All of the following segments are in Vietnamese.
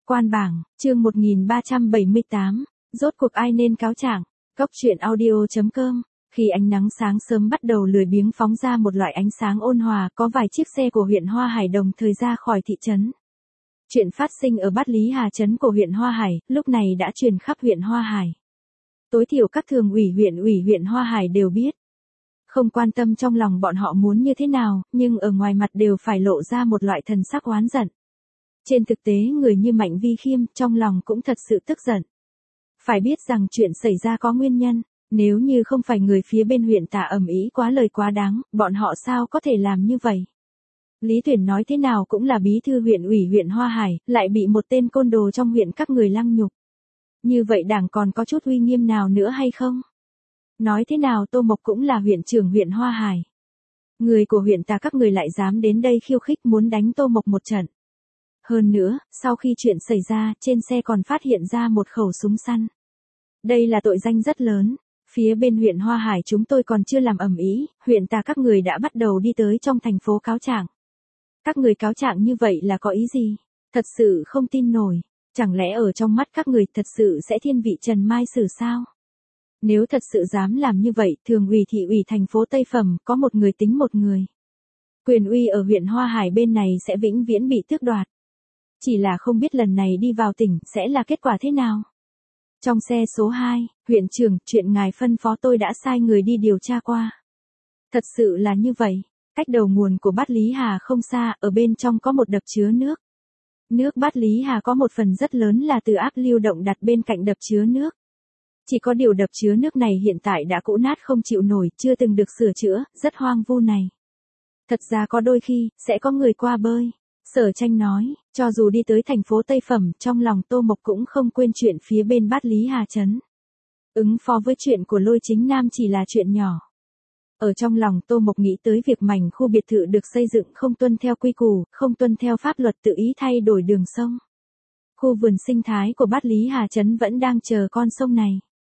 Quan bảng, chương 1378, rốt cuộc ai nên cáo trạng. Cốc truyện audio.com. Khi ánh nắng sáng sớm bắt đầu lười biếng phóng ra một loại ánh sáng ôn hòa, có vài chiếc xe của huyện Hoa Hải đồng thời ra khỏi thị trấn. Chuyện phát sinh ở Bát Lý Hà trấn của huyện Hoa Hải, lúc này đã truyền khắp huyện Hoa Hải. Tối thiểu các thường ủy huyện Hoa Hải đều biết. Không quan tâm trong lòng bọn họ muốn như thế nào, nhưng ở ngoài mặt đều phải lộ ra một loại thần sắc oán giận. Trên thực tế người như Mạnh Vi Khiêm trong lòng cũng thật sự tức giận. Phải biết rằng chuyện xảy ra có nguyên nhân, nếu như không phải người phía bên huyện tả ầm ĩ quá lời quá đáng, bọn họ sao có thể làm như vậy. Lý Tuyển nói thế nào cũng là bí thư huyện Hoa Hải, lại bị một tên côn đồ trong huyện các người lăng nhục. Như vậy đảng còn có chút uy nghiêm nào nữa hay không? Nói thế nào Tô Mộc cũng là huyện trưởng huyện Hoa Hải. Người của huyện tả các người lại dám đến đây khiêu khích muốn đánh Tô Mộc một trận. Hơn nữa, sau khi chuyện xảy ra, trên xe còn phát hiện ra một khẩu súng săn. Đây là tội danh rất lớn. Phía bên huyện Hoa Hải chúng tôi còn chưa làm ầm ĩ, huyện tả các người đã bắt đầu đi tới trong thành phố cáo trạng. Các người cáo trạng như vậy là có ý gì? Thật sự không tin nổi. Chẳng lẽ ở trong mắt các người thật sự sẽ thiên vị Trần Mai Sử sao? Nếu thật sự dám làm như vậy, thường ủy thị ủy thành phố Tây Phẩm có một người tính một người. Quyền uy ở huyện Hoa Hải bên này sẽ vĩnh viễn bị tước đoạt. Chỉ là không biết lần này đi vào tỉnh sẽ là kết quả thế nào. Trong xe số 2, huyện trưởng, chuyện ngài phân phó tôi đã sai người đi điều tra qua. Thật sự là như vậy. Cách đầu nguồn của Bát Lý Hà không xa, ở bên trong có một đập chứa nước. Nước Bát Lý Hà có một phần rất lớn là từ áp lưu động đặt bên cạnh đập chứa nước. Chỉ có điều đập chứa nước này hiện tại đã cũ nát không chịu nổi, chưa từng được sửa chữa, rất hoang vu này. Thật ra có đôi khi, sẽ có người qua bơi. Sở Tranh nói, cho dù đi tới thành phố Tây Phẩm, trong lòng Tô Mộc cũng không quên chuyện phía bên Bát Lý Hà trấn. Ứng phó với chuyện của Lôi Chính Nam chỉ là chuyện nhỏ. Ở trong lòng Tô Mộc nghĩ tới việc mảnh khu biệt thự được xây dựng không tuân theo quy củ, không tuân theo pháp luật tự ý thay đổi đường sông. Khu vườn sinh thái của Bát Lý Hà trấn vẫn đang chờ con sông này.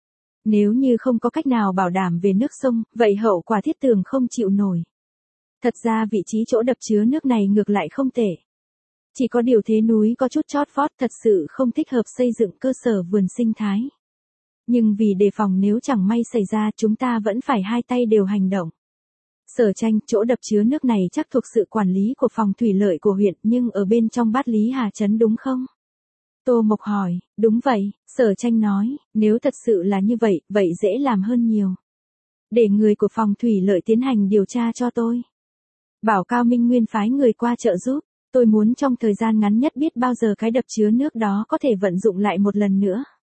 Nếu như không có cách nào bảo đảm về nước sông, vậy hậu quả thiết tường không chịu nổi. Thật ra vị trí chỗ đập chứa nước này ngược lại không tệ. Chỉ có điều thế núi có chút chót vót, thật sự không thích hợp xây dựng cơ sở vườn sinh thái. Nhưng vì đề phòng nếu chẳng may xảy ra chúng ta vẫn phải hai tay đều hành động. Sở Tranh, chỗ đập chứa nước này chắc thuộc sự quản lý của phòng thủy lợi của huyện, nhưng ở bên trong Bát Lý Hà trấn đúng không? Tô Mộc hỏi, đúng vậy, Sở Tranh nói, nếu thật sự là như vậy, vậy dễ làm hơn nhiều. Để người của phòng thủy lợi tiến hành điều tra cho tôi. Bảo Cao Minh Nguyên phái người qua trợ giúp, tôi muốn trong thời gian ngắn nhất biết bao giờ cái đập chứa nước đó có thể vận dụng lại một lần nữa.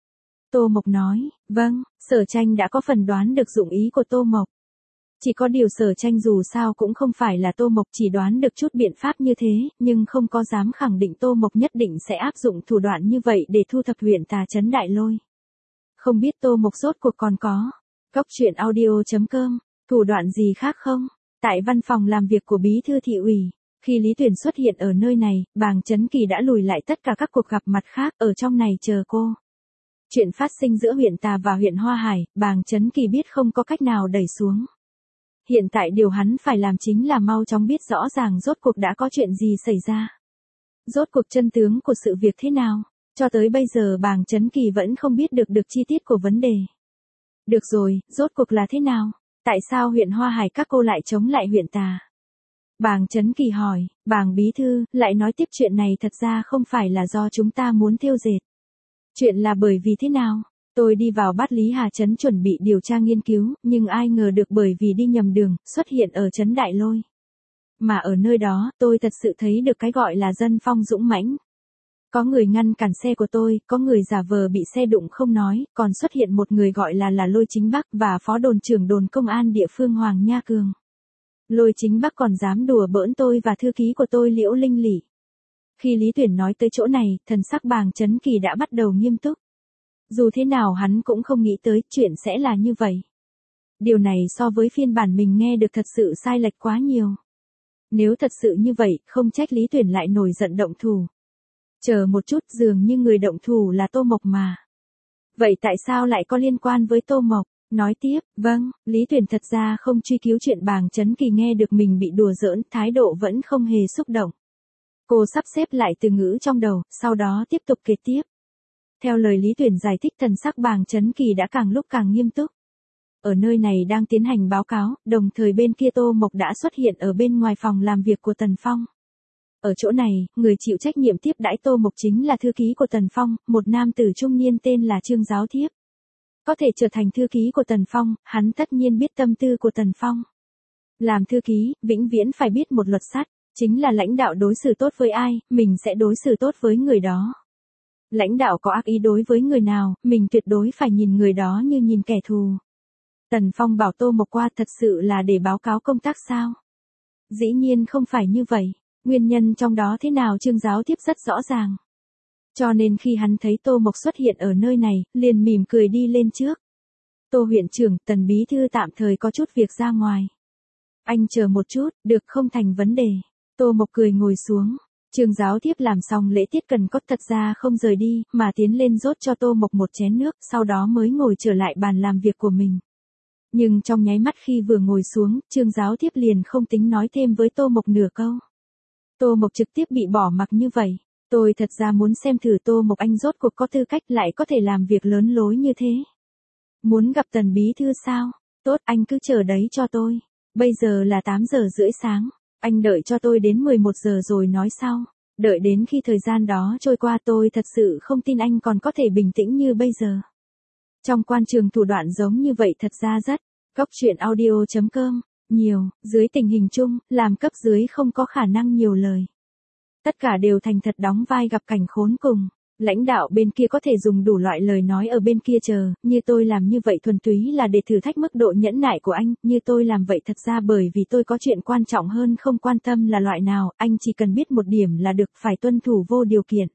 Tô Mộc nói, vâng, Sở Tranh đã có phần đoán được dụng ý của Tô Mộc. Chỉ có điều Sở Tranh dù sao cũng không phải là Tô Mộc, chỉ đoán được chút biện pháp như thế, nhưng không có dám khẳng định Tô Mộc nhất định sẽ áp dụng thủ đoạn như vậy để thu thập huyện tà trấn Đại Lôi. Không biết Tô Mộc rốt cuộc còn có. Cốc truyện audio.com, thủ đoạn gì khác không? Tại văn phòng làm việc của bí thư thị ủy, khi Lý Tuyển xuất hiện ở nơi này, Bàng Chấn Kỳ đã lùi lại tất cả các cuộc gặp mặt khác ở trong này chờ cô. Chuyện phát sinh giữa huyện Tà và huyện Hoa Hải, Bàng Chấn Kỳ biết không có cách nào đẩy xuống. Hiện tại điều hắn phải làm chính là mau chóng biết rõ ràng rốt cuộc đã có chuyện gì xảy ra. Rốt cuộc chân tướng của sự việc thế nào. Cho tới bây giờ Bàng Chấn Kỳ vẫn không biết được chi tiết của vấn đề. Được rồi, rốt cuộc là thế nào? Tại sao huyện Hoa Hải các cô lại chống lại huyện Tà? Bàng Chấn Kỳ hỏi, Bàng bí thư, lại nói tiếp chuyện này thật ra không phải là do chúng ta muốn thêu dệt. Chuyện là bởi vì thế nào? Tôi đi vào Bát Lý Hà trấn chuẩn bị điều tra nghiên cứu, nhưng ai ngờ được bởi vì đi nhầm đường, xuất hiện ở trấn Đại Lôi. Mà ở nơi đó, tôi thật sự thấy được cái gọi là dân phong dũng mãnh. Có người ngăn cản xe của tôi, có người giả vờ bị xe đụng không nói, còn xuất hiện một người gọi là Lôi Chính Bắc và phó đồn trưởng đồn công an địa phương Hoàng Nha Cường. Lôi Chính Bắc còn dám đùa bỡn tôi và thư ký của tôi Liễu Linh Lỷ. Khi Lý Tuyển nói tới chỗ này, thần sắc Bàng Chấn Kỳ đã bắt đầu nghiêm túc. Dù thế nào hắn cũng không nghĩ tới chuyện sẽ là như vậy. Điều này so với phiên bản mình nghe được thật sự sai lệch quá nhiều. Nếu thật sự như vậy, không trách Lý Tuyển lại nổi giận động thủ. Chờ một chút, dường như người động thủ là Tô Mộc mà. Vậy tại sao lại có liên quan với Tô Mộc? Nói tiếp, vâng, Lý Tuyển thật ra không truy cứu chuyện Bàng Chấn Kỳ nghe được mình bị đùa giỡn, thái độ vẫn không hề xúc động. Cô sắp xếp lại từ ngữ trong đầu, sau đó tiếp tục kể tiếp. Theo lời Lý Tuyển giải thích, thần sắc Bàng Chấn Kỳ đã càng lúc càng nghiêm túc. Ở nơi này đang tiến hành báo cáo, đồng thời bên kia Tô Mộc đã xuất hiện ở bên ngoài phòng làm việc của Tần Phong. Ở chỗ này, người chịu trách nhiệm tiếp đãi Tô Mộc chính là thư ký của Tần Phong, một nam tử trung niên tên là Trương Giáo Thiếp. Có thể trở thành thư ký của Tần Phong, hắn tất nhiên biết tâm tư của Tần Phong. Làm thư ký, vĩnh viễn phải biết một luật sắt, chính là lãnh đạo đối xử tốt với ai, mình sẽ đối xử tốt với người đó. Lãnh đạo có ác ý đối với người nào, mình tuyệt đối phải nhìn người đó như nhìn kẻ thù. Tần Phong bảo Tô Mộc qua thật sự là để báo cáo công tác sao? Dĩ nhiên không phải như vậy, nguyên nhân trong đó thế nào Trương Giáo Thiếp rất rõ ràng. Cho nên khi hắn thấy Tô Mộc xuất hiện ở nơi này, liền mỉm cười đi lên trước. Tô huyện trưởng, Tần bí thư tạm thời có chút việc ra ngoài. Anh chờ một chút, được không thành vấn đề. Tô Mộc cười ngồi xuống. Trương Giáo Thiếp làm xong lễ tiết cần có thật ra không rời đi, mà tiến lên rót cho Tô Mộc một chén nước, sau đó mới ngồi trở lại bàn làm việc của mình. Nhưng trong nháy mắt khi vừa ngồi xuống, Trương Giáo Thiếp liền không tính nói thêm với Tô Mộc nửa câu. Tô Mộc trực tiếp bị bỏ mặc như vậy. Tôi thật ra muốn xem thử Tô Mộc anh rốt cuộc có tư cách lại có thể làm việc lớn lối như thế. Muốn gặp Tần bí thư sao? Tốt, anh cứ chờ đấy cho tôi. Bây giờ là 8:30 sáng. Anh đợi cho tôi đến 11 giờ rồi nói sau. Đợi đến khi thời gian đó trôi qua tôi thật sự không tin anh còn có thể bình tĩnh như bây giờ. Trong quan trường thủ đoạn giống như vậy thật ra rất. Góc truyện audio.com. Nhiều, dưới tình hình chung, làm cấp dưới không có khả năng nhiều lời. Tất cả đều thành thật đóng vai gặp cảnh khốn cùng. Lãnh đạo bên kia có thể dùng đủ loại lời nói ở bên kia chờ, như tôi làm như vậy thuần túy là để thử thách mức độ nhẫn nại của anh, như tôi làm vậy thật ra bởi vì tôi có chuyện quan trọng hơn không quan tâm là loại nào, anh chỉ cần biết một điểm là được phải tuân thủ vô điều kiện.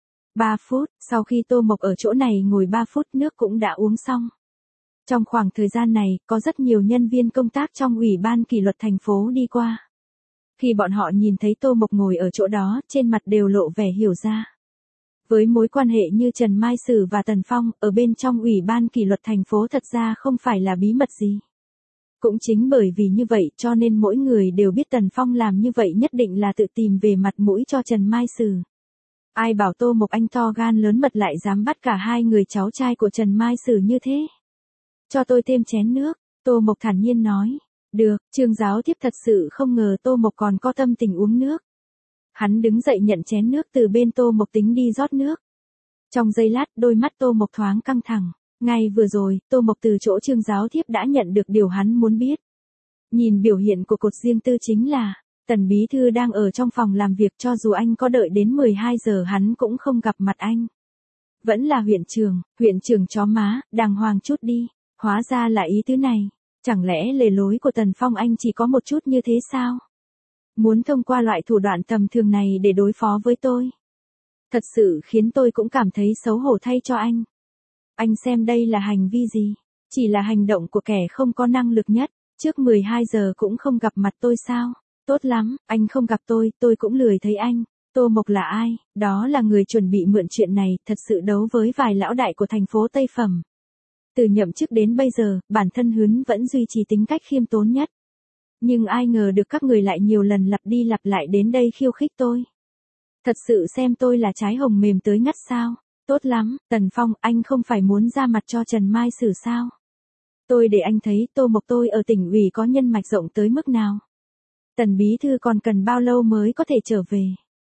3 phút, sau khi Tô Mộc ở chỗ này ngồi 3 phút nước cũng đã uống xong. Trong khoảng thời gian này, có rất nhiều nhân viên công tác trong Ủy ban kỷ luật thành phố đi qua. Khi bọn họ nhìn thấy Tô Mộc ngồi ở chỗ đó, trên mặt đều lộ vẻ hiểu ra. Với mối quan hệ như Trần Mai Sử và Tần Phong, ở bên trong Ủy ban kỷ luật thành phố thật ra không phải là bí mật gì. Cũng chính bởi vì như vậy cho nên mỗi người đều biết Tần Phong làm như vậy nhất định là tự tìm về mặt mũi cho Trần Mai Sử. Ai bảo Tô Mộc anh to gan lớn mật lại dám bắt cả hai người cháu trai của Trần Mai Sử như thế. Cho tôi thêm chén nước, Tô Mộc thản nhiên nói. Được, Trương Giáo Thiếp thật sự không ngờ Tô Mộc còn có tâm tình uống nước. Hắn đứng dậy nhận chén nước từ bên Tô Mộc tính đi rót nước. Trong giây lát, đôi mắt Tô Mộc thoáng căng thẳng. Ngay vừa rồi, Tô Mộc từ chỗ Trương Giáo Thiếp đã nhận được điều hắn muốn biết. Nhìn biểu hiện của cột riêng tư chính là, Tần bí thư đang ở trong phòng làm việc cho dù anh có đợi đến 12 giờ hắn cũng không gặp mặt anh. Vẫn là huyện trưởng chó má, đàng hoàng chút đi. Hóa ra là ý tứ này. Chẳng lẽ lề lối của Tần Phong anh chỉ có một chút như thế sao? Muốn thông qua loại thủ đoạn tầm thường này để đối phó với tôi. Thật sự khiến tôi cũng cảm thấy xấu hổ thay cho anh. Anh xem đây là hành vi gì? Chỉ là hành động của kẻ không có năng lực nhất. Trước 12 giờ cũng không gặp mặt tôi sao? Tốt lắm, anh không gặp tôi cũng lười thấy anh. Tô Mộc là ai? Đó là người chuẩn bị mượn chuyện này, thật sự đấu với vài lão đại của thành phố Tây Phẩm. Từ nhậm chức đến bây giờ, bản thân Hướn vẫn duy trì tính cách khiêm tốn nhất. Nhưng ai ngờ được các người lại nhiều lần lặp đi lặp lại đến đây khiêu khích tôi. Thật sự xem tôi là trái hồng mềm tới ngắt sao. Tốt lắm, Tần Phong, anh không phải muốn ra mặt cho Trần Mai Sử sao? Tôi để anh thấy Tô Mộc tôi ở tỉnh ủy có nhân mạch rộng tới mức nào. Tần bí thư còn cần bao lâu mới có thể trở về?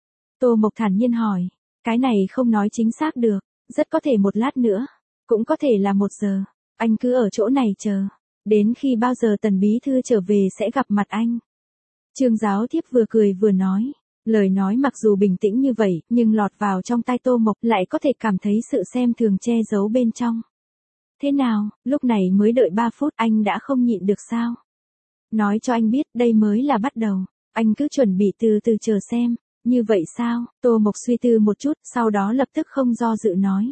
Tô Mộc thản nhiên hỏi. Cái này không nói chính xác được, rất có thể 1 lát nữa. Cũng có thể là 1 giờ. Anh cứ ở chỗ này chờ. Đến khi bao giờ Tần bí thư trở về sẽ gặp mặt anh. Trương Giáo Thiếp vừa cười vừa nói. Lời nói mặc dù bình tĩnh như vậy, nhưng lọt vào trong tai Tô Mộc lại có thể cảm thấy sự xem thường che giấu bên trong. Thế nào, lúc này mới đợi 3 phút anh đã không nhịn được sao? Nói cho anh biết đây mới là bắt đầu. Anh cứ chuẩn bị từ từ chờ xem. Như vậy sao? Tô Mộc suy tư một chút, sau đó lập tức không do dự nói.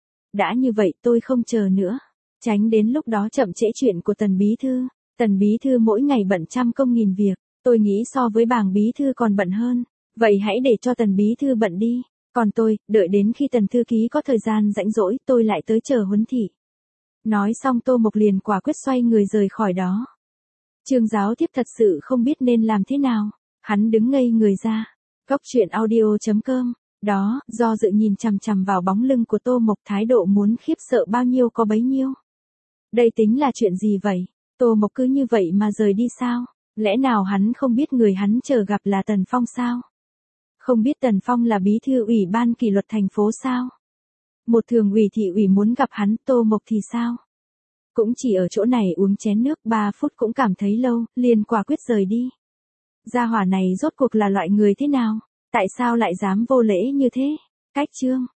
Đã như vậy tôi không chờ nữa. Tránh đến lúc đó chậm trễ chuyện của Tần bí thư. Tần bí thư mỗi ngày bận trăm công nghìn việc. Tôi nghĩ so với Bàng bí thư còn bận hơn. Vậy hãy để cho Tần bí thư bận đi. Còn tôi, đợi đến khi Tần thư ký có thời gian rảnh rỗi tôi lại tới chờ huấn thị. Nói xong Tô Mộc liền quả quyết xoay người rời khỏi đó. Trương Giáo Thiếp thật sự không biết nên làm thế nào. Hắn đứng ngây người ra. Cốc truyện audio.com. Đó, do dự nhìn chằm chằm vào bóng lưng của Tô Mộc, thái độ muốn khiếp sợ bao nhiêu có bấy nhiêu. Đây tính là chuyện gì vậy? Tô Mộc cứ như vậy mà rời đi sao? Lẽ nào hắn không biết người hắn chờ gặp là Tần Phong sao? Không biết Tần Phong là bí thư ủy ban kỷ luật thành phố sao? Một thường ủy thị ủy muốn gặp hắn, Tô Mộc thì sao? Cũng chỉ ở chỗ này uống chén nước 3 phút cũng cảm thấy lâu, liền quả quyết rời đi. Gia hỏa này rốt cuộc là loại người thế nào? Tại sao lại dám vô lễ như thế? Cách chương